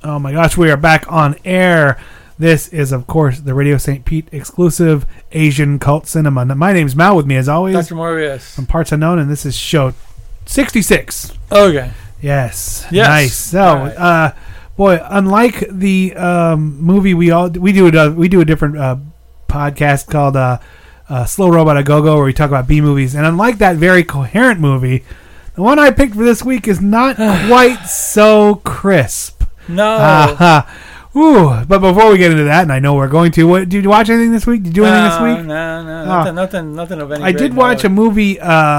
Oh my gosh, we are back on air. This is, of course, the Radio St. Pete exclusive Asian Cult Cinema. My name's Mal, with me as always. Dr. Morbius. From Parts Unknown, and this is show 66. Okay. Yes. Nice. So, right. Boy, unlike the movie we do a different podcast called Slow Robot A Go-Go, where we talk about B movies, and unlike that very coherent movie, the one I picked for this week is not quite so crisp. No. Ooh, but before we get into that, and I know we're going to, did you watch anything this week? Did you do anything this week? No. Nothing of any. I did watch a movie,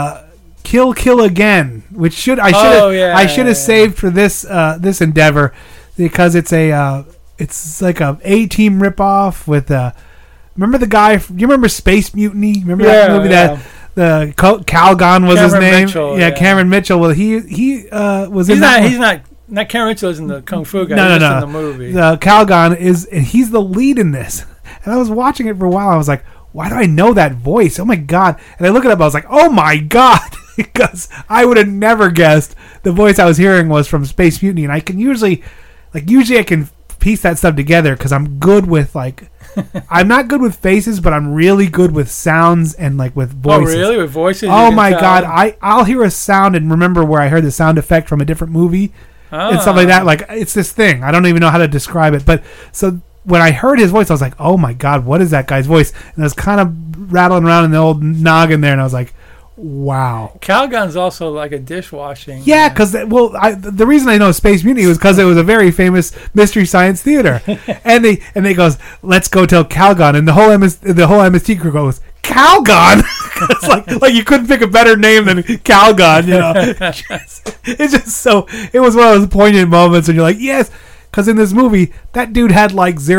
Kill Again, which I should have saved for this endeavor, because it's like a A-Team ripoff with remember the guy? Do you remember Space Mutiny? Remember that movie that the Calgon was his name? Mitchell, Cameron Mitchell. Well, he was in that. He's not Cameron Mitchell isn't the Kung Fu guy. No. In the movie. The Calgon and he's the lead in this. And I was watching it for a while. I was like, why do I know that voice? Oh my God. And I look it up. I was like, oh my God. Because I would have never guessed the voice I was hearing was from Space Mutiny. And I can usually I can piece that stuff together because I'm good with I'm not good with faces, but I'm really good with sounds and with voices. Oh, really? With voices? Oh my God. I'll hear a sound and remember where I heard the sound effect from a different movie. And stuff like that. It's this thing. I don't even know how to describe it. But so when I heard his voice, I was like, oh my God, what is that guy's voice? And I was kind of rattling around in the old noggin there, and I was like, wow. Calgon's also like a dishwashing. Yeah, because the reason I know Space Mutiny was because it was a very famous Mystery Science Theater, and they goes, let's go tell Calgon, and the whole MST crew goes, Calgon. It's like you couldn't pick a better name than Calgon, you know. It's just so. It was one of those poignant moments when you're like, yes, because in this movie, that dude had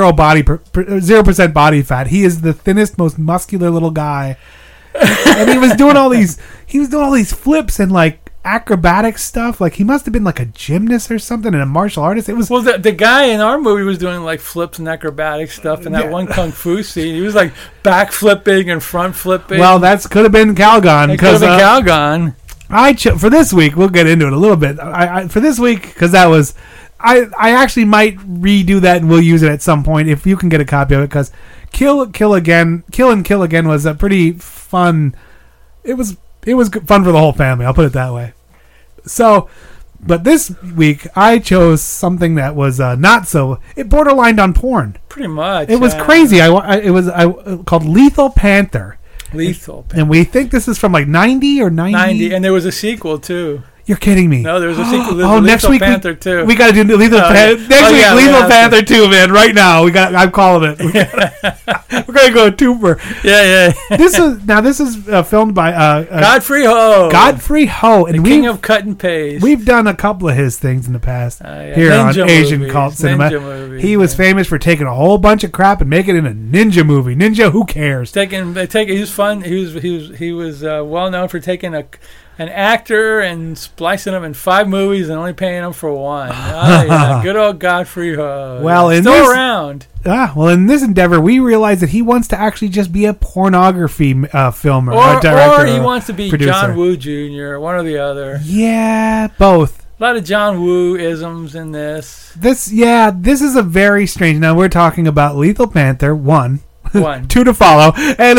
0% body fat. He is the thinnest, most muscular little guy, and he was doing all these flips and acrobatic stuff. He must have been a gymnast or something and a martial artist. It was the guy in our movie was doing flips and acrobatic stuff in that one kung fu scene. He was back flipping and front flipping. Well, that could have been Calgon. It could have been Calgon. For this week, we'll get into it a little bit. For this week, because that was, I actually might redo that and we'll use it at some point if you can get a copy of it. Because Kill Again was a pretty fun. It was fun for the whole family. I'll put it that way. So, but this week I chose something that was not so. It borderlined on porn. Pretty much. It was crazy. It was called Lethal Panther. And we think this is from 90 or 90. 90, and there was a sequel too. You're kidding me. No, there was a sequel. Next week Panther 2. We got to do Lethal Panther. Next week, Lethal Panther 2, man. Right now, I'm calling it. We're gonna go tooper. Yeah. This is filmed by Godfrey Ho. Godfrey Ho, and the king of cut and paste. We've done a couple of his things in the past here Ninja on Asian Cult Cinema. He was famous for taking a whole bunch of crap and making it a ninja movie. Ninja, who cares? He was fun. He was well known for taking an actor and splicing them in 5 movies and only paying them for 1. Good old Godfrey Ho. Well, still around. In this endeavor, we realize that he wants to actually just be a pornography filmer, or he wants to be producer. John Woo Jr., one or the other. Yeah, both. A lot of John Woo isms in this. This is a very strange. Now we're talking about Lethal Panther 1, 2 to follow, and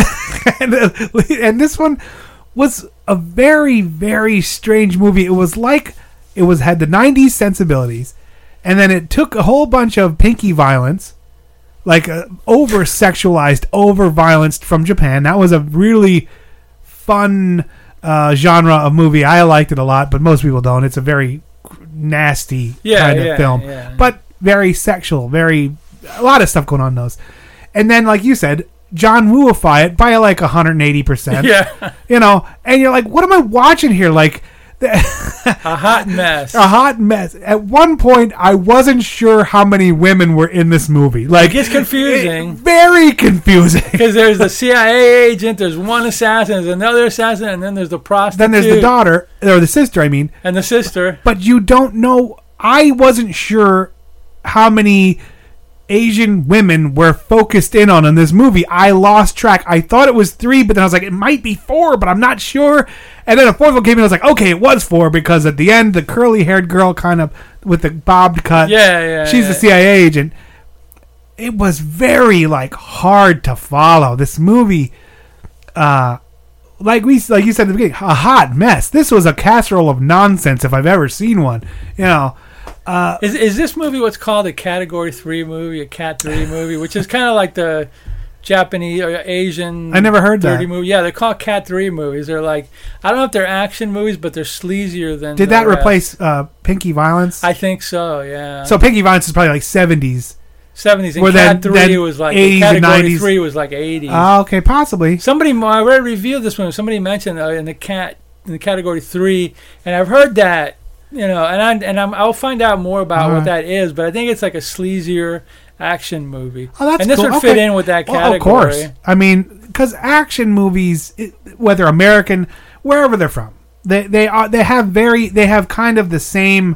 this one was a very, very strange movie. It was had the 90s sensibilities, and then it took a whole bunch of pinky violence, over-sexualized, over-violenced from Japan. That was a really fun genre of movie. I liked it a lot, but most people don't. It's a very nasty kind of film, but very sexual, a lot of stuff going on in those. And then, like you said, John Wooify it by 180%. Yeah. And you're like, what am I watching here? A hot mess. A hot mess. At one point, I wasn't sure how many women were in this movie. It gets confusing. Very confusing. Because there's the CIA agent, there's one assassin, there's another assassin, and then there's the prostitute. Then there's the daughter, or the sister, I mean. And the sister. But you don't know. I wasn't sure how many Asian women were focused in on this movie. I lost track. I thought it was 3, but then I was like, it might be 4, but I'm not sure. And then a 4th one came in, I was like, okay, it was 4, because at the end, the curly-haired girl kind of with the bobbed cut. Yeah. She's a CIA agent. It was very like hard to follow. This movie, like you said at the beginning, a hot mess. This was a casserole of nonsense if I've ever seen one. You know. Is this movie what's called a Category 3 movie, a Cat 3 movie, which is kind of like the Japanese or Asian? I never heard that. Movie. Yeah, they're called Cat 3 movies. They're like, I don't know if they're action movies, but they're sleazier than. Did that replace Pinky Violence? I think so. Yeah. So Pinky Violence is probably like 70s. 70s and Cat 3 was like 80s Category 3 was like 80s. Oh, okay, possibly. I read a review of this one. Somebody mentioned in the Category 3, and I've heard that. You know, I'll find out more about what that is, but I think it's like a sleazier action movie. Oh, that's and this cool. would fit in with that category. Well, of course. I mean, because action movies, whether American, wherever they're from, they have kind of the same.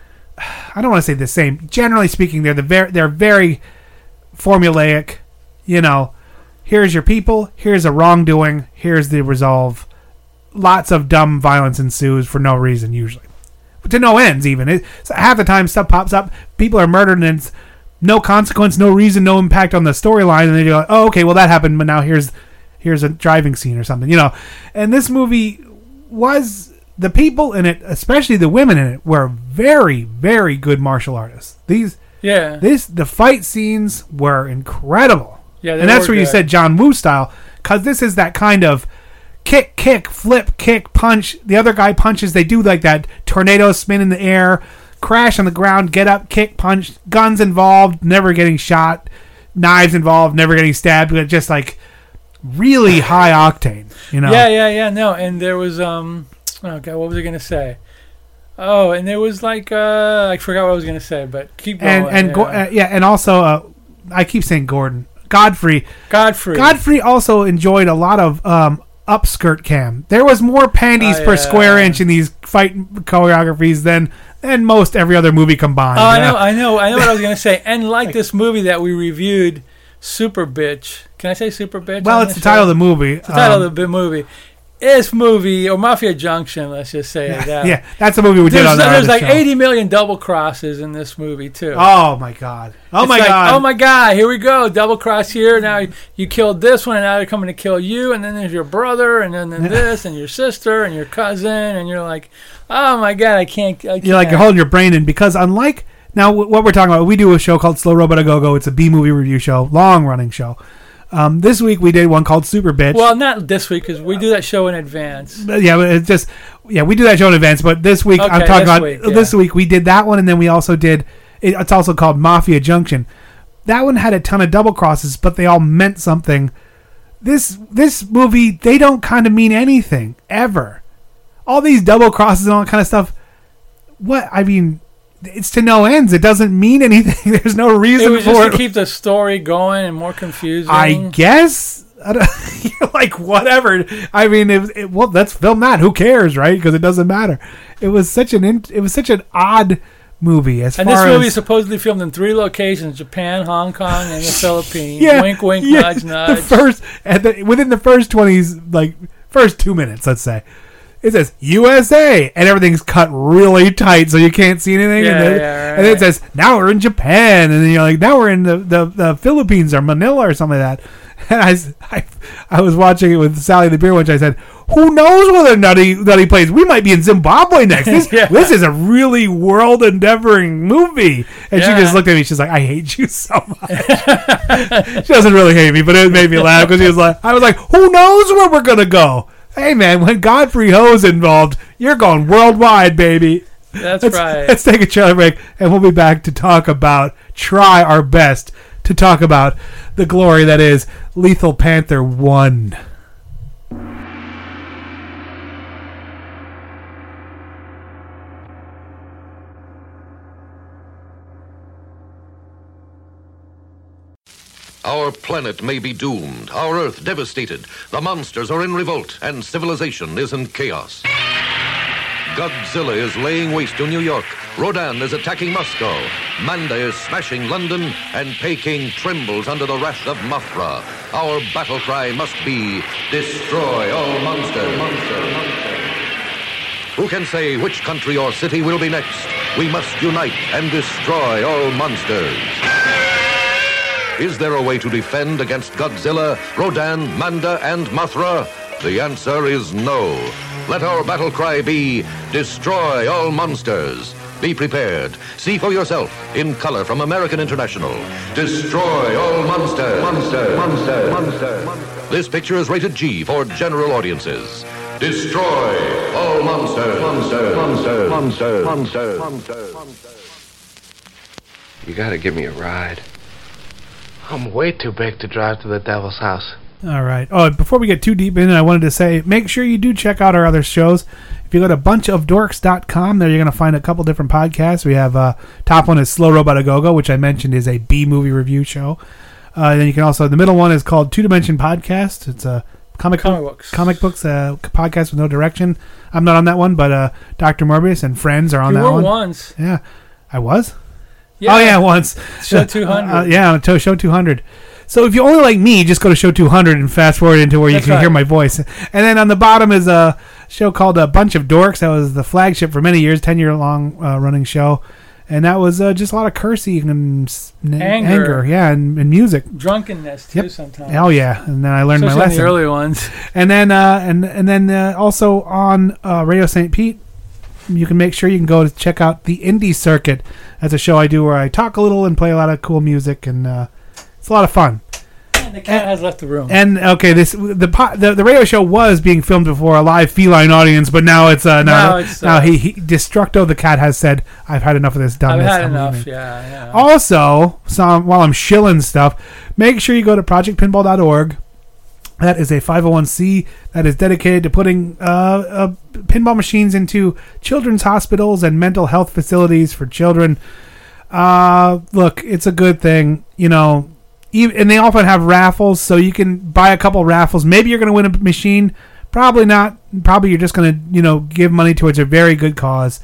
I don't want to say the same. Generally speaking, they're very formulaic. You know, here's your people. Here's a wrongdoing. Here's the resolve. Lots of dumb violence ensues for no reason usually. To no ends, even. Half the time, stuff pops up, people are murdered, and it's no consequence, no reason, no impact on the storyline, and then you're like, oh, okay, well, that happened, but now here's a driving scene or something, you know. And this movie was, the people in it, especially the women in it, were very, very good martial artists. The fight scenes were incredible. Yeah, and that's where you said John Woo style, because this is that kind of kick, flip, kick, punch. The other guy punches. They do like that tornado spin in the air, crash on the ground, get up, kick, punch. Guns involved, never getting shot. Knives involved, never getting stabbed. But just like really high octane, you know. Yeah. No, and there was oh god, what was I gonna say? Oh, and there was like I forgot what I was gonna say, but keep going. And also I keep saying Godfrey also enjoyed a lot of upskirt cam. There was more panties per square inch in these fight choreographies than most every other movie combined. Oh, I know what I was gonna say. And like this movie that we reviewed, Super Bitch. Can I say Super Bitch? Well, it's the title of the movie. It's the title of the movie. This movie, or Mafia Junction, let's just say that. Yeah, that's the movie we did on the show. There's like 80 million double crosses in this movie, too. Oh, my God. Oh, my God, here we go. Double cross here. Now you killed this one, and now they're coming to kill you. And then there's your brother, and then this, and your sister, and your cousin. And you're like, oh, my God, I can't. You're like, you're holding your brain in. Because unlike, now what we're talking about, we do a show called Slow Robot A Go-Go. It's a B-movie review show, long-running show. This week we did one called Super Bitch. Well, not this week because we do that show in advance. We do that show in advance. But this week I'm talking about this week we did that one, and then we also did. It's also called Mafia Junction. That one had a ton of double crosses, but they all meant something. This movie, they don't kind of mean anything ever. All these double crosses and all that kind of stuff. What I mean. It's to no ends. It doesn't mean anything. There's no reason for it. Just to keep the story going and more confusing. I guess. You're like, whatever. I mean, well, let's film that. Who cares, right? Because it doesn't matter. It was such an odd movie. And this movie is supposedly filmed in 3 locations: Japan, Hong Kong, and the Philippines. Wink, wink, nudge, nudge. Within the first 20s, like first 2 minutes, let's say. It says USA, and everything's cut really tight, so you can't see anything. And then it says, now we're in Japan, and then you're like, now we're in the Philippines or Manila or something like that. And I was watching it with Sally the Beer Witch. I said, who knows whether Nutty plays? We might be in Zimbabwe next. This is a really world-endeavoring movie. And she just looked at me. She's like, I hate you so much. She doesn't really hate me, but it made me laugh because I was like, who knows where we're going to go? Hey, man, when Godfrey Ho's involved, you're going worldwide, baby. That's right. Let's take a trailer break, and we'll be back to try our best to talk about the glory that is Lethal Panther 1. Our planet may be doomed, our Earth devastated, the monsters are in revolt, and civilization is in chaos. Godzilla is laying waste to New York, Rodan is attacking Moscow, Manda is smashing London, and Peking trembles under the wrath of Mothra. Our battle cry must be, destroy all monsters. Who can say which country or city will be next? We must unite and destroy all monsters. Is there a way to defend against Godzilla, Rodan, Manda, and Mothra? The answer is no. Let our battle cry be, destroy all monsters. Be prepared. See for yourself, in color from American International. Destroy all monsters. Monster. This picture is rated G for general audiences. Destroy all monsters. You gotta give me a ride. I'm way too big to drive to the devil's house. All right. Oh, before we get too deep in, I wanted to say, make sure you do check out our other shows. If you go to bunchofdorks.com, there you're going to find a couple different podcasts. We have top one is Slow Robot A Go-Go, which I mentioned is a B-movie review show. Then you can also, the middle one is called Two Dimension Podcast. It's a comic books podcast with no direction. I'm not on that one, but Dr. Morbius and friends are on that one. You were once. Yeah. I was? Yeah. Oh, yeah, once. Show 200. Yeah, on Show 200. So if you only like me, just go to Show 200 and fast forward into where you can hear my voice. And then on the bottom is a show called A Bunch of Dorks. That was the flagship for many years, 10-year-long running show. And that was just a lot of cursing and anger, yeah, and music. Drunkenness, too, sometimes. Oh, yeah. And then I learned especially my lesson. The early ones. And then and then also on Radio St. Pete, you can make sure you can go to check out the Indie Circuit. That's a show I do where I talk a little and play a lot of cool music, and it's a lot of fun. And the cat has left the room. And okay, the radio show was being filmed before a live feline audience, but now it's now he Destructo the cat has said, "I've had enough of this dumbness." I've had enough. Yeah. Also, while I'm shilling stuff, make sure you go to projectpinball.org. That is a 501c that is dedicated to putting pinball machines into children's hospitals and mental health facilities for children. Look, it's a good thing, and they often have raffles, so you can buy a couple raffles. Maybe you're going to win a machine. Probably not. Probably you're just going to, give money towards a very good cause.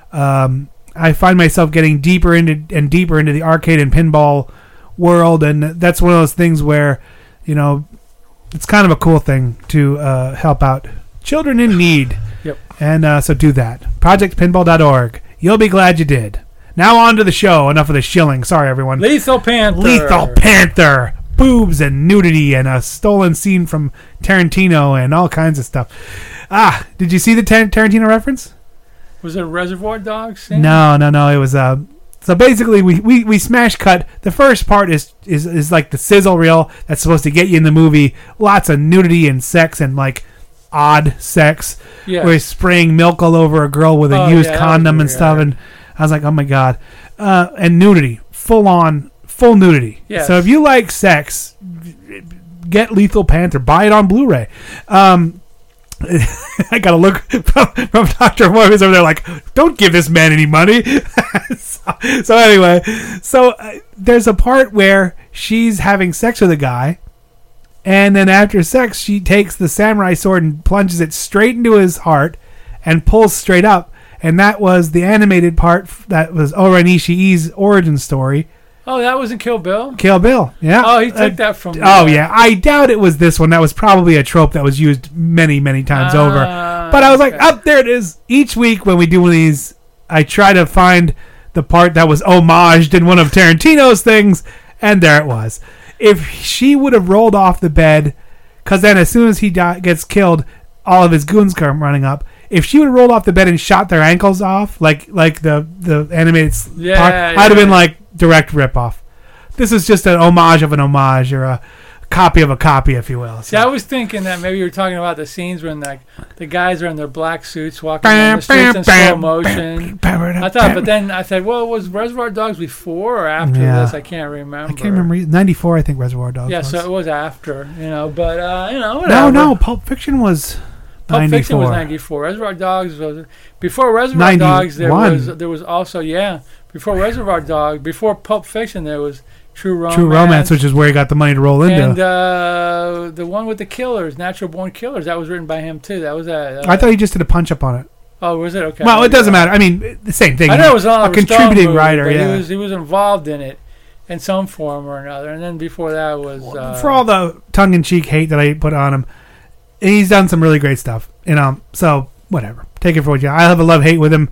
I find myself getting deeper into the arcade and pinball world, and that's one of those things where, it's kind of a cool thing to help out children in need. Yep. And so do that. ProjectPinball.org. You'll be glad you did. Now on to the show. Enough of the shilling. Sorry, everyone. Lethal Panther. Boobs and nudity and a stolen scene from Tarantino and all kinds of stuff. Did you see the Tarantino reference? Was it a Reservoir Dogs scene? No. It was So basically, we smash cut. The first part is like the sizzle reel that's supposed to get you in the movie. Lots of nudity and sex and like odd sex. Yeah. Where he's spraying milk all over a girl with a used condom and stuff. And I was like, oh my god. And nudity, full nudity. Yes. So if you like sex, get Lethal Panther. Buy it on Blu-ray. I got a look from Dr. Morbius over there like, don't give this man any money. so anyway, there's a part where she's having sex with a guy, and then after sex, she takes the samurai sword and plunges it straight into his heart and pulls straight up. And that was the animated part that was Ora Nishii's origin story. Oh, that was in Kill Bill? Kill Bill, yeah. Oh, he took that from... yeah. I doubt it was this one. That was probably a trope that was used many, many times over. But I was like, there it is. Each week when we do one of these, I try to find the part that was homaged in one of Tarantino's things, and there it was. If she would have rolled off the bed, because then as soon as he gets killed, all of his goons come running up. If she would have rolled off the bed and shot their ankles off, like the animated part, I'd have been like, direct ripoff. This is just an homage of an homage, or a copy of a copy, if you will. So. Yeah, I was thinking that maybe you were talking about the scenes when the guys are in their black suits walking down the streets in slow motion. I thought, but then I said, well, was Reservoir Dogs before or after this? I can't remember. I can't remember. 94, I think Reservoir Dogs. Yeah, was. So it was after, but whatever. No, Pulp Fiction was. Pulp Fiction was 94. Reservoir Dogs was before Reservoir 91. Dogs. There was also before Reservoir Dogs, before Pulp Fiction, there was True Romance. True Romance, which is where he got the money to roll into. And the one with the killers, Natural Born Killers, that was written by him too. That was I thought he just did a punch up on it. Oh, was it? Okay. Well, it doesn't matter. I mean, the same thing. I know it was a contributing writer. Yeah, he was involved in it in some form or another. And then before that was for all the tongue-in-cheek hate that I put on him. He's done some really great stuff, so whatever. Take it for what you. I have a love-hate with him,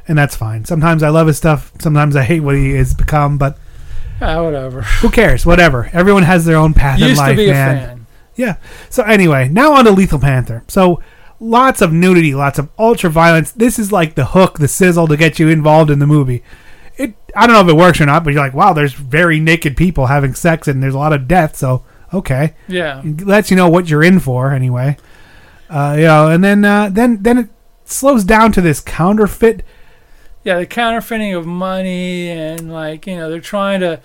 and that's fine. Sometimes I love his stuff. Sometimes I hate what he has become, but whatever. Who cares? Whatever. Everyone has their own path in Used life, to be man. a fan. Yeah. So anyway, now on to Lethal Panther. So lots of nudity, lots of ultra violence. This is like the hook, the sizzle to get you involved in the movie. I don't know if it works or not, but you're like, wow, there's very naked people having sex and there's a lot of death. So okay, Yeah. it lets you know what you're in for anyway. And then it slows down to this counterfeit. Yeah, the counterfeiting of money and they're trying to.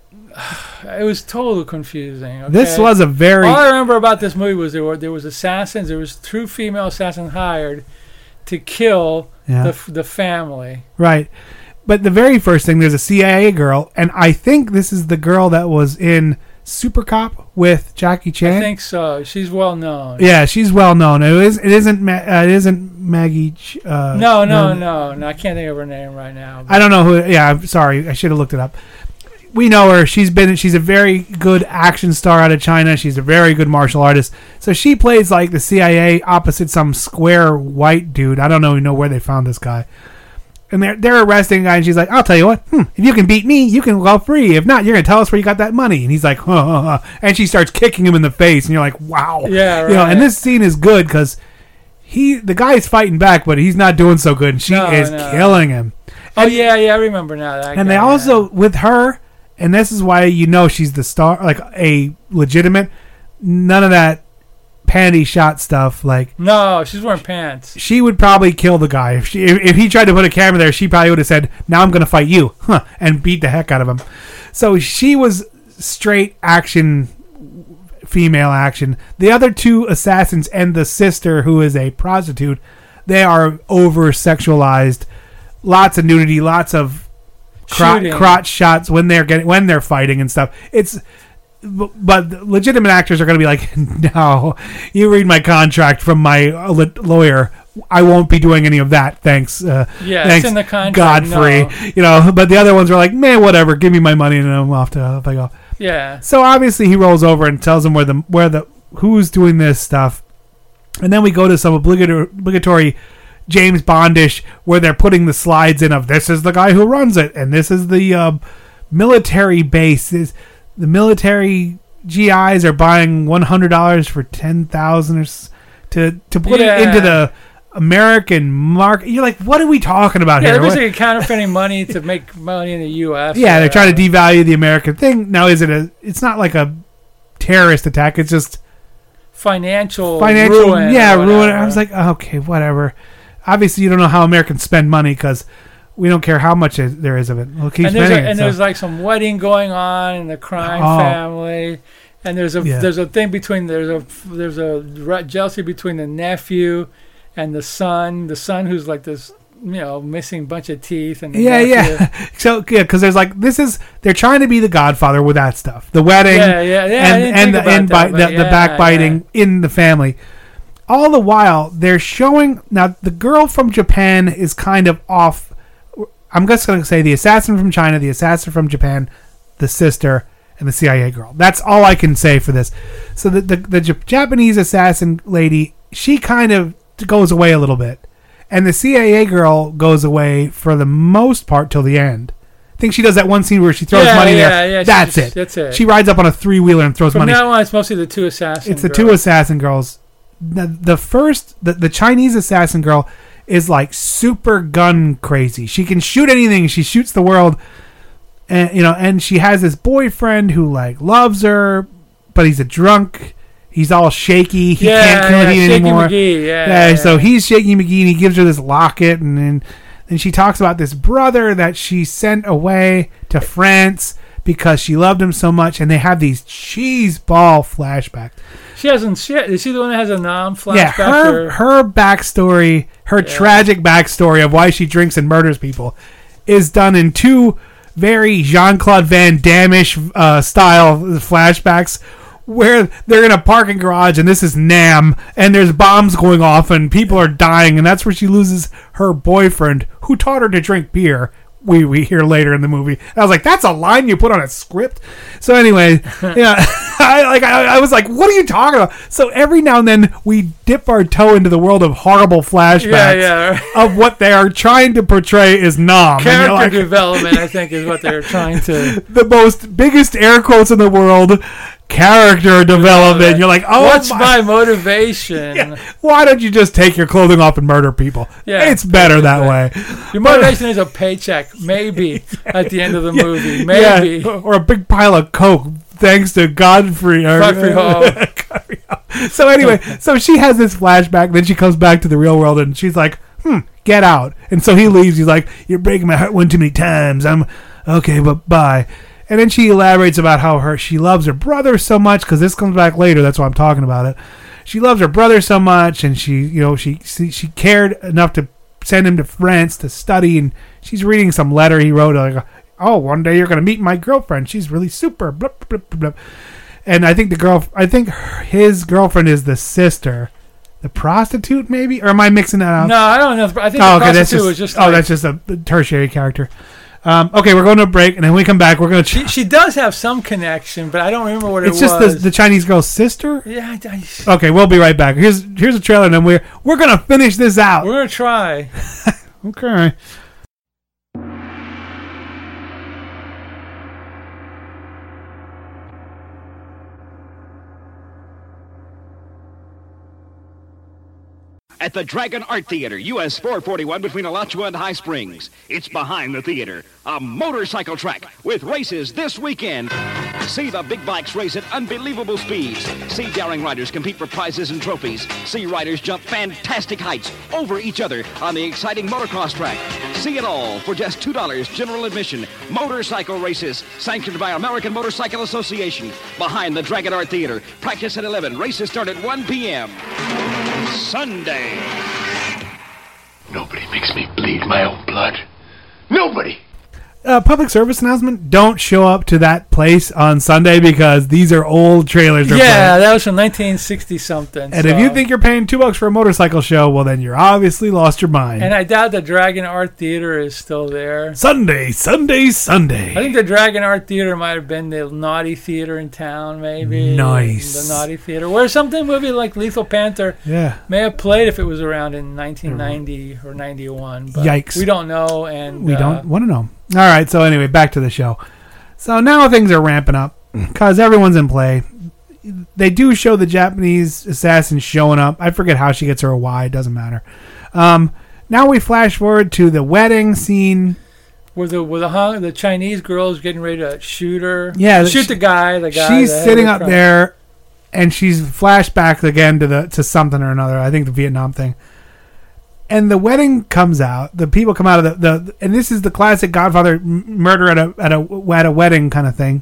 It was totally confusing. Okay? This was a very. All I remember about this movie was there was assassins. There was 2 female assassins hired to kill the family. Right. But the very first thing, there's a CIA girl, and I think this is the girl that was in Super Cop with Jackie Chan. I think so. She's well known. Yeah, she's well known. It isn't Maggie. No. I can't think of her name right now. I don't know who. Yeah, I'm sorry. I should have looked it up. We know her. She's a very good action star out of China. She's a very good martial artist. So she plays like the CIA opposite some square white dude. I don't know where they found this guy. And they're arresting a guy, and she's like, I'll tell you what, if you can beat me, you can go free. If not, you're going to tell us where you got that money. And he's like, and she starts kicking him in the face, and you're like, wow. Yeah, right. And this scene is good because the guy's fighting back, but he's not doing so good, and she is killing him. And, I remember now. They also, with her, and this is why she's the star, like a legitimate, none of that panty shot stuff. No, she's wearing pants. She would probably kill the guy if he tried to put a camera there. She probably would have said, "Now I'm going to fight you," and beat the heck out of him. So she was straight action, female action. The other 2 assassins and the sister, who is a prostitute, they are over sexualized. Lots of nudity, lots of crotch shots when they're fighting and stuff. But legitimate actors are going to be like, no, you read my contract from my lawyer. I won't be doing any of that. Thanks. Thanks, it's in the contract. Godfrey. No. But the other ones were like, man, whatever. Give me my money and I'm off I go. Yeah. So obviously he rolls over and tells them who's doing this stuff, and then we go to some obligatory James Bondish where they're putting the slides in of this is the guy who runs it and this is the military base. The military GIs are buying $100 for $10,000 to put it into the American market. You're like, what are we talking about here? They're basically counterfeiting money to make money in the U.S. Yeah, they're trying to devalue the American thing. Now, it's not like a terrorist attack. It's just financial ruin. Yeah, ruin. I was like, okay, whatever. Obviously, you don't know how Americans spend money because we don't care how much there is of it. We'll keep spending it. There's like some wedding going on in the crime family, and there's a thing between there's a jealousy between the nephew and the son who's like this missing bunch of teeth and so because there's like they're trying to be the Godfather with that stuff, the wedding and the backbiting in the family. All the while they're showing now the girl from Japan is kind of off. I'm just going to say the assassin from China, the assassin from Japan, the sister, and the CIA girl. That's all I can say for this. So the Japanese assassin lady, she kind of goes away a little bit. And the CIA girl goes away for the most part till the end. I think she does that one scene where she throws money there. Yeah, that's it. She rides up on a 3-wheeler and throws money. From now on, it's mostly the 2 assassin It's the 2 assassin girls. The Chinese assassin girl is like super gun crazy. She can shoot anything. She shoots the world, and she has this boyfriend who like loves her, but he's a drunk. He's all shaky. He can't kill it anymore. McGee. So he's Shaky McGee, and he gives her this locket, and then she talks about this brother that she sent away to France because she loved him so much, and they have these cheeseball flashbacks. Is she the one that has a flashback? Yeah, her backstory, her tragic backstory of why she drinks and murders people is done in 2 very Jean-Claude Van Damme-ish style flashbacks where they're in a parking garage and this is Nam and there's bombs going off and people are dying, and that's where she loses her boyfriend who taught her to drink beer. We hear later in the movie. I was like, that's a line you put on a script. So anyway, I was like, what are you talking about? So every now and then we dip our toe into the world of horrible flashbacks of what they are trying to portray as Nam. Character development, I think, is what they're trying to. The most biggest air quotes in the world. Character development. You're like, oh, what's my motivation? Yeah. Why don't you just take your clothing off and murder people? Yeah, it's better that way. Your motivation is a paycheck, maybe at the end of the movie, maybe, or a big pile of coke. Thanks to Godfrey Hall. So anyway, so she has this flashback. Then she comes back to the real world, and she's like, get out. And so he leaves. He's like, you're breaking my heart one too many times. I'm okay, but bye. And then she elaborates about how she loves her brother so much, because this comes back later. That's why I'm talking about it. She loves her brother so much, and she cared enough to send him to France to study. And she's reading some letter he wrote, like, oh, one day you're going to meet my girlfriend. She's really super. Blah, blah, blah, blah. And I think his girlfriend is the sister, the prostitute, maybe, or am I mixing that up? No, I don't know. I think the prostitute was just. That's just a tertiary character. Okay, we're going to a break, and then when we come back, we're going to... She does have some connection, but I don't remember what it was. It's just the Chinese girl's sister? Yeah. Okay, we'll be right back. Here's a trailer, and then we're going to finish this out. We're going to try. Okay. At the Dragon Art Theater, US 441 between Alachua and High Springs. It's behind the theater, a motorcycle track with races this weekend. See the big bikes race at unbelievable speeds. See daring riders compete for prizes and trophies. See riders jump fantastic heights over each other on the exciting motocross track. See it all for just $2 general admission. Motorcycle races sanctioned by American Motorcycle Association. Behind the Dragon Art Theater. Practice at 11. Races start at 1 p.m. Sunday. Nobody makes me bleed my own blood. Nobody. Public service announcement: don't show up to that place on Sunday because these are old trailers. That was from 1960 something. And if you think you're paying $2 for a motorcycle show, well, then you're obviously lost your mind. And I doubt the Dragon Art Theater is still there. Sunday. I think the Dragon Art Theater might have been the Naughty Theater in town, maybe. Nice. The Naughty Theater, where something movie like Lethal Panther may have played if it was around in 1990 or 91. But yikes. We don't know, and we don't want to know. All right, so anyway, back to the show. So now things are ramping up because everyone's in play. They do show the Japanese assassin showing up. I forget how she gets her or why. It doesn't matter. Now we flash forward to the wedding scene. Where the Chinese girl is getting ready to shoot her. Yeah, shoot the guy. She's sitting up there, and she's flashed back again to something or another. I think the Vietnam thing. And the wedding comes out. The people come out of the and this is the classic Godfather murder at a wedding kind of thing.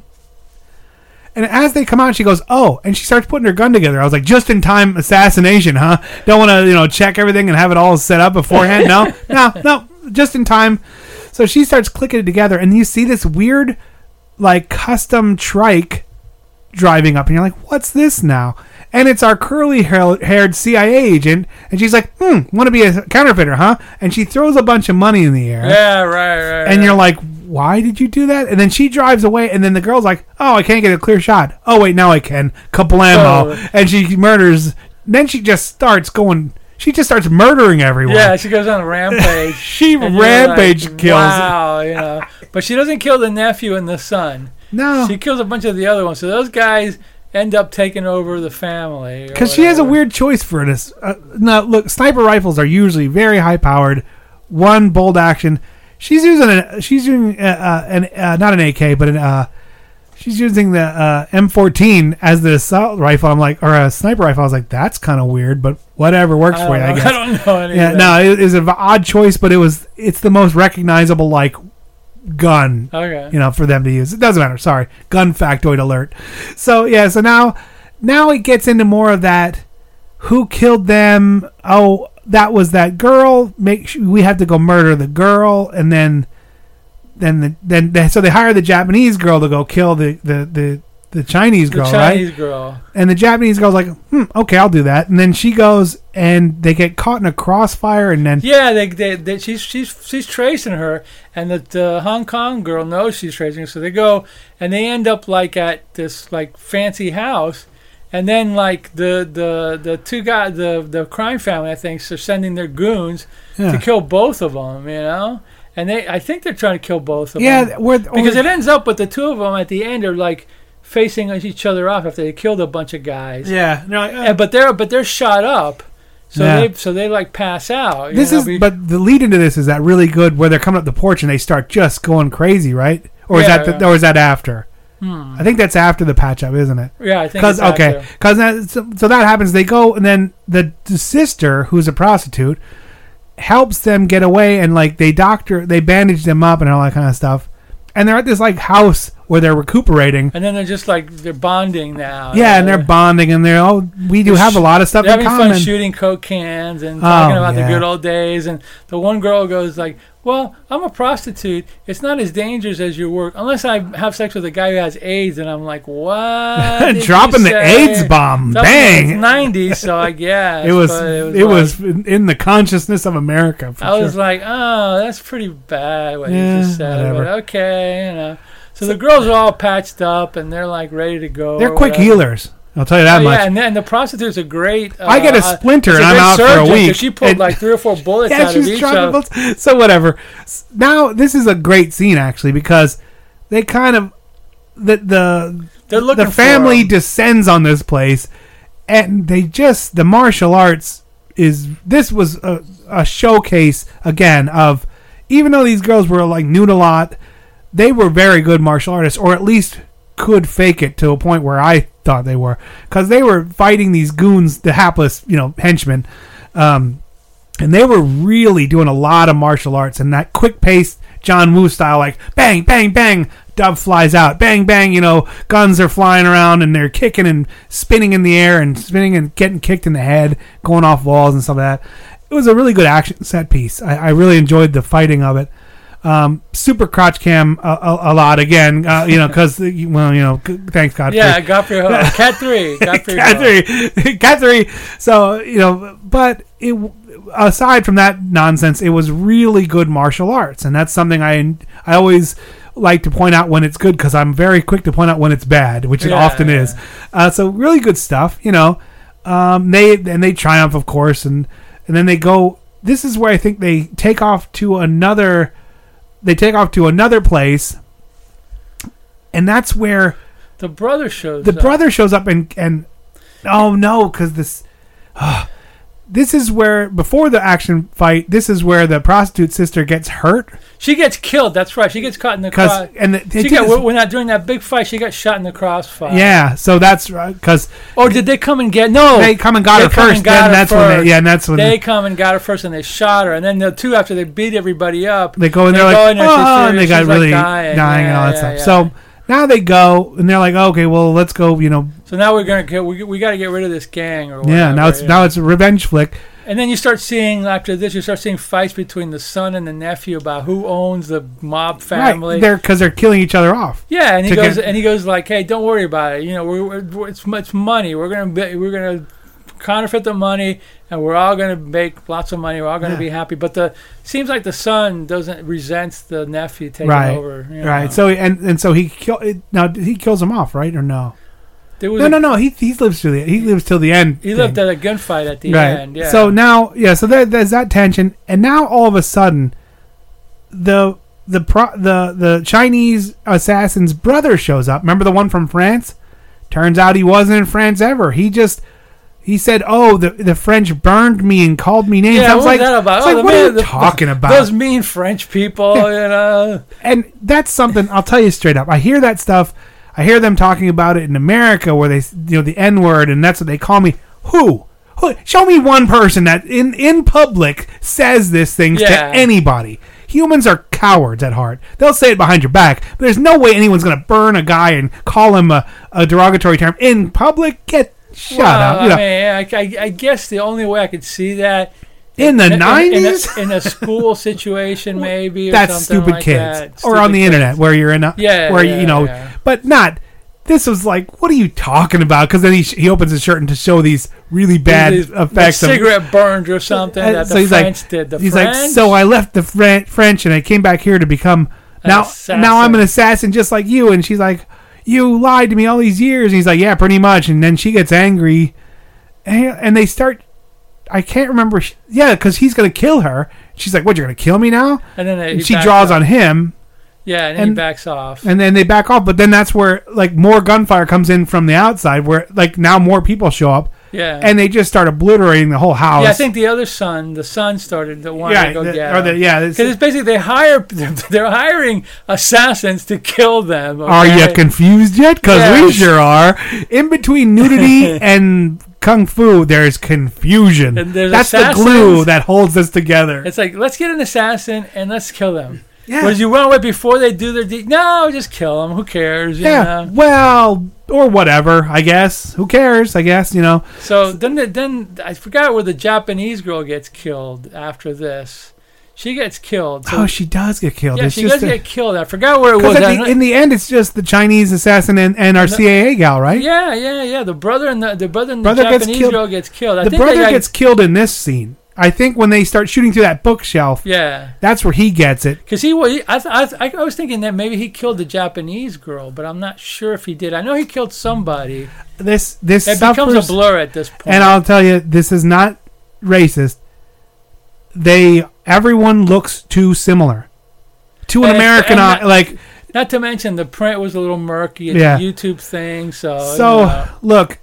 And as they come out, she goes, "Oh!" and she starts putting her gun together. I was like, "Just in time assassination, huh? Don't want to check everything and have it all set up beforehand? No, just in time." So she starts clicking it together, and you see this weird, like, custom trike driving up, and you're like, "What's this now?" And it's our curly-haired CIA agent, and she's like, want to be a counterfeiter, huh? And she throws a bunch of money in the air. Yeah, right. And you're like, why did you do that? And then she drives away, and then the girl's like, oh, I can't get a clear shot. Oh, wait, now I can. Kablamo. And she murders. Then she just starts murdering everyone. Yeah, she goes on a rampage. She rampage kills. Wow, But she doesn't kill the nephew and the son. No. She kills a bunch of the other ones. So those guys end up taking over the family. Because she has a weird choice for this. Now, look, sniper rifles are usually very high-powered. One bold action. She's using not an AK, but she's using the M14 as the assault rifle. I'm like, or a sniper rifle. I was like, that's kind of weird, but whatever works for you, I guess. I don't know anything. Yeah, no, it was an odd choice, but it's the most recognizable, like, gun, for them to use. It doesn't matter. Sorry, gun factoid alert. So now it gets into more of that. Who killed them? Oh, that was that girl. We have to go murder the girl, and then so they hire the Japanese girl to go kill the the Chinese girl, the Chinese right? girl. And the Japanese girl's like, okay, I'll do that. And then she goes and they get caught in a crossfire, and then Yeah, she's tracing her, and the Hong Kong girl knows she's tracing her, so they go and they end up like at this like fancy house, and then like the two guys, the crime family, I think, are sending their goons to kill both of them, you know. And I think they're trying to kill both of them. yeah, Because it ends up with the two of them at the end are like facing each other off after they killed a bunch of guys. yeah, they're like, But they're shot up, so they like pass out. But the lead into this is that really good where they're coming up the porch and they start just going crazy, right? Or is that after? I think that's after the patch up, isn't it? Yeah, I think. Because so that happens. They go, and then the sister, who's a prostitute, helps them get away, and like they bandage them up and all that kind of stuff. And they're at this like house where they're recuperating. And then they're just like they're bonding now. Yeah, and they're bonding, and we do have a lot of stuff in common. They're having fun shooting Coke cans and talking about the good old days. And the one girl goes like, "Well, I'm a prostitute. It's not as dangerous as your work, unless I have sex with a guy who has AIDS." And I'm like, "What?" Dropping the AIDS bomb, bang! It's 90s, so I guess it was in the consciousness of America. I was like, "Oh, that's pretty bad what you just said." Whatever. But okay, you know. So the girls are all patched up and they're like ready to go. They're quick healers. I'll tell you that much. Yeah, and then the prostitutes are great. I get a splinter and I'm out for a week. She pulled like 3 or 4 bullets out of each of them. So whatever. Now this is a great scene actually, because they kind of the family descends on this place, and the martial arts this was a showcase again of, even though these girls were like nude a lot, they were very good martial artists, or at least could fake it to a point where I thought they were, because they were fighting these goons, the hapless, henchmen, and they were really doing a lot of martial arts, and that quick-paced John Woo style, like bang, bang, bang, dove flies out, bang, bang, guns are flying around, and they're kicking and spinning in the air and spinning and getting kicked in the head, going off walls and stuff like that. It was a really good action set piece. I really enjoyed the fighting of it. Super crotch cam a lot again, because thanks God. Yeah, Godfrey Ho. Cat 3. Cat 3. So but aside from that nonsense, it was really good martial arts, and that's something I always like to point out when it's good, because I'm very quick to point out when it's bad, which it often is. So really good stuff. They triumph, of course, and then they go. This is where I think they take off to another. They take off to another place, and that's where the brother shows up. The brother shows up, and oh no, because this is where, before the action fight, this is where the prostitute sister gets hurt. She gets killed. That's right. She gets caught in the cross. We're not doing that big fight. She got shot in the crossfire. Yeah, so that's right. Because did they come and get? No, they come and got her first. That's when they come and got her first, and they shot her. And then the two, after they beat everybody up, they go and they're like, and they got really dying and all that stuff. Yeah. So now they go and they're like, okay, well, let's go. So now we got to get rid of this gang or whatever. Yeah, now it's a revenge flick. And then you start seeing, after this, fights between the son and the nephew about who owns the mob family. Right, because they're killing each other off. Yeah, and he goes like, "Hey, don't worry about it. It's money. We're gonna counterfeit the money, and we're all gonna make lots of money. We're all gonna be happy." But seems like the son resents the nephew taking over. Right. So so he kills him off, right, or no? No. He lives till the end. He lived at a gunfight at the end. Yeah. So now, so there's that tension, and now all of a sudden, the Chinese assassin's brother shows up. Remember the one from France? Turns out he wasn't in France ever. He said, "Oh, the French burned me and called me names." Yeah, I was like, about? What are you talking about? Those mean French people, And that's something I'll tell you straight up. I hear that stuff. I hear them talking about it in America, where they, the N-word, and that's what they call me. Who? Show me one person that in public says these things to anybody. Humans are cowards at heart. They'll say it behind your back, but there's no way anyone's going to burn a guy and call him a derogatory term in public. Shut up. I guess the only way I could see that in the 90s? In a school situation, maybe. Or that's something stupid like kids. that. Or on the internet, where you're in but not. this was like, what are you talking about? Because then he opens his shirt and to show these really bad effects like cigarette burns or something that the French did. He's like, so I left the French and I came back here to become now I'm an assassin just like you. And she's like, you lied to me all these years. And he's like, yeah, pretty much. And then she gets angry, and they start. I can't remember. Yeah, because he's gonna kill her. She's like, what? You're gonna kill me now? And then she draws on him. Yeah, and then he backs off. And then they back off, but then that's where like more gunfire comes in from the outside, where like now more people show up. Yeah. And they just start obliterating the whole house. Yeah, I think the son started to want to go get him. Yeah, because it's basically they're hiring assassins to kill them. Okay? Are you confused yet? Because we sure are. In between nudity and kung fu, there's confusion. And that's the glue that holds us together. It's like, let's get an assassin and let's kill them. Yeah. Whereas you run away before they do their deed. No, just kill them. Who cares? You know? Well, or whatever, I guess. Who cares, I guess, you know. So then I forgot where the Japanese girl gets killed after this. She gets killed. So she does get killed. Yeah, she does get killed. I forgot where it was. In the end, it's just the Chinese assassin and our CIA gal, right? Yeah. The brother and the Japanese girl gets killed. The brother gets killed in this scene. I think when they start shooting through that bookshelf, that's where he gets it. Because I was thinking that maybe he killed the Japanese girl, but I'm not sure if he did. I know he killed somebody. It becomes a blur at this point. And I'll tell you, this is not racist. Everyone looks too similar to an American eye. Like, not to mention the print was a little murky. It's a YouTube thing, look,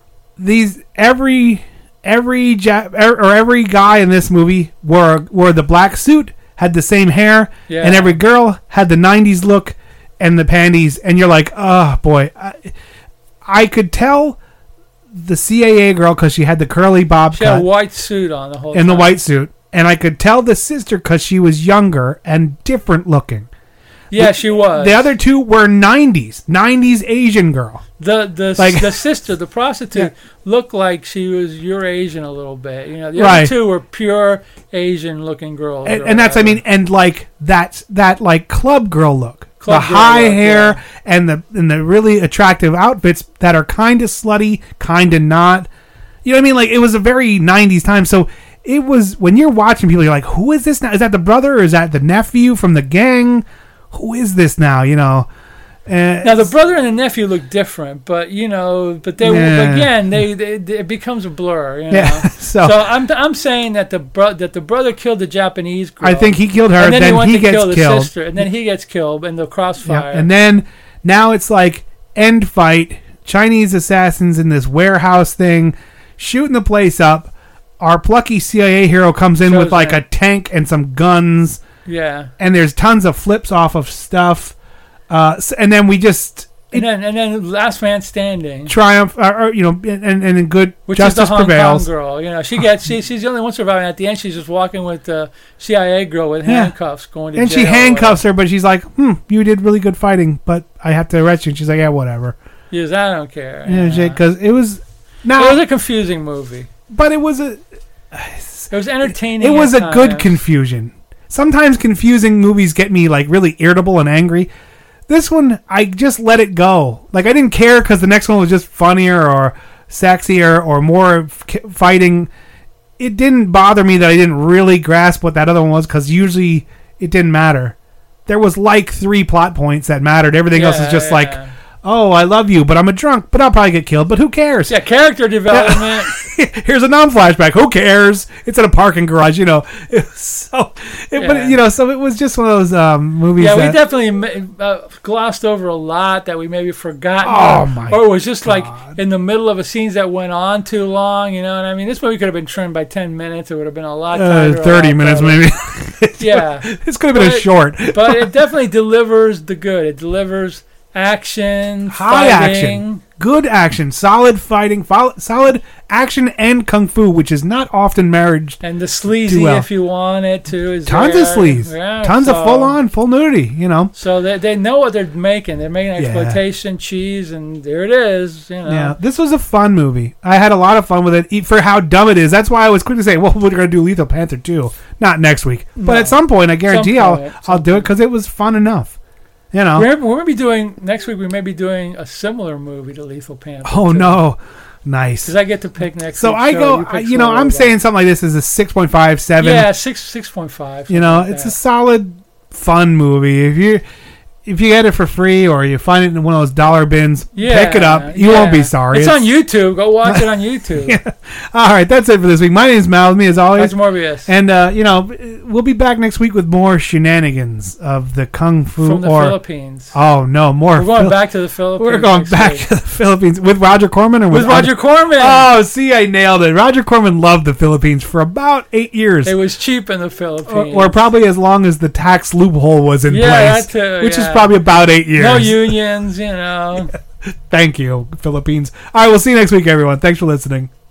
every guy in this movie wore the black suit, had the same hair, and every girl had the 90s look and the panties, and you're like, oh boy. I could tell the CIA girl because she had the curly bob cut. She had a white suit on the whole time. And the white suit. And I could tell the sister because she was younger and different looking. Yeah, she was. The other two were 90s Asian girl. The sister, the prostitute, looked like she was Eurasian a little bit. You know, the other two were pure Asian looking girls. And that's, and like that like club girl look. The high hair and the really attractive outfits that are kind of slutty, kind of not. You know what I mean? Like, it was a very 90s time. So it was, when you're watching people, you're like, who is this now? Is that the brother or is that the nephew from the gang? Who is this now? You know. Now the brother and the nephew look different, but it becomes a blur. You know? Yeah. So I'm saying that the brother killed the Japanese girl. I think he killed her. And then he went to gets kill the killed. sister, and then he gets killed in the crossfire. Yeah. And then now it's like end fight. Chinese assassins in this warehouse thing, shooting the place up. Our plucky CIA hero comes in with like a tank and some guns. Yeah. And there's tons of flips off of stuff. And then we just... And then last man standing. Triumph, and in good which justice is the Hong prevails. Kong girl. You know, she's the only one surviving. At the end, she's just walking with the CIA girl with handcuffs going to jail. And she handcuffs her, but she's like, you did really good fighting, but I have to arrest you. And she's like, yeah, whatever. Yes, I don't care. Because it was... it was a confusing movie. But it was It was entertaining. It was a good confusion. Sometimes confusing movies get me like really irritable and angry. This one, I just let it go. Like, I didn't care because the next one was just funnier or sexier or more fighting. It didn't bother me that I didn't really grasp what that other one was because usually it didn't matter. There was like 3 plot points that mattered. Everything else is just like, oh, I love you, but I'm a drunk, but I'll probably get killed, but who cares? Yeah, character development. Here's a non-flashback. Who cares? It's in a parking garage, you know. But it was just one of those movies. Yeah, we definitely glossed over a lot that we maybe forgotten. Oh my! Or it was just like in the middle of a scene that went on too long. You know what I mean? This movie could have been trimmed by 10 minutes. It would have been a lot tighter. 30 minutes maybe. Yeah, this could have been a short. But it definitely delivers the good. It delivers action, high fighting. action, good action, solid fighting, solid action and kung fu, which is not often married. And the sleazy, if you want it to, is tons of sleaze, tons of full nudity. You know, so they know what they're making. They're making exploitation cheese, and there it is. You know, yeah, this was a fun movie. I had a lot of fun with it for how dumb it is. That's why I was quick to say, well, we're going to do Lethal Panther 2, not next week, but at some point, I guarantee I'll do it because it was fun enough. You know. We're going to be doing next week. We may be doing a similar movie to Lethal Panther. Oh no, nice. Because I get to pick next. So week's I show, go. you pick I'm Florida. saying something like this is a 6.5, 7. Yeah, 6.5. You know, like it's that. a solid, fun movie. If you get it for free or you find it in one of those dollar bins, pick it up. You won't be sorry. It's on YouTube. Go watch it on YouTube. Yeah. All right, that's it for this week. My name's Mal. With me as always. That's Morbius. And we'll be back next week with more shenanigans of the kung fu From the Philippines. Oh no, more. We're going back to the Philippines. We're going next back week. to the Philippines with Roger Corman or with Roger Corman. Oh, see, I nailed it. Roger Corman loved the Philippines for about 8 years. It was cheap in the Philippines. Or probably as long as the tax loophole was in place, that too, which is probably about 8 years. No unions, you know. Thank you, Philippines. All right, we'll see you next week, everyone. Thanks for listening.